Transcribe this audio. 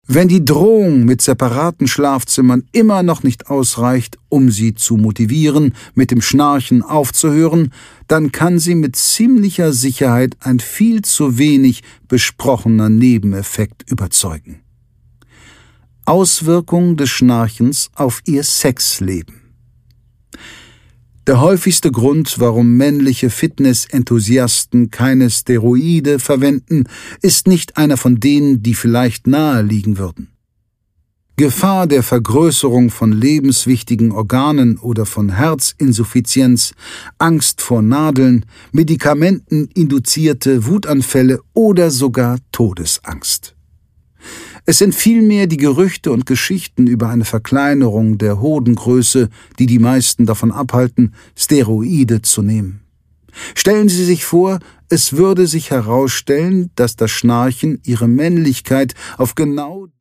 Wenn die Drohung mit separaten Schlafzimmern immer noch nicht ausreicht, um sie zu motivieren, mit dem Schnarchen aufzuhören, dann kann sie mit ziemlicher Sicherheit ein viel zu wenig besprochener Nebeneffekt überzeugen. Auswirkung des Schnarchens auf ihr Sexleben. Der häufigste Grund, warum männliche Fitness-Enthusiasten keine Steroide verwenden, ist nicht einer von denen, die vielleicht nahe liegen würden. Gefahr der Vergrößerung von lebenswichtigen Organen oder von Herzinsuffizienz, Angst vor Nadeln, medikamenteninduzierte Wutanfälle oder sogar Todesangst. Es sind vielmehr die Gerüchte und Geschichten über eine Verkleinerung der Hodengröße, die die meisten davon abhalten, Steroide zu nehmen. Stellen Sie sich vor, es würde sich herausstellen, dass das Schnarchen Ihre Männlichkeit auf genau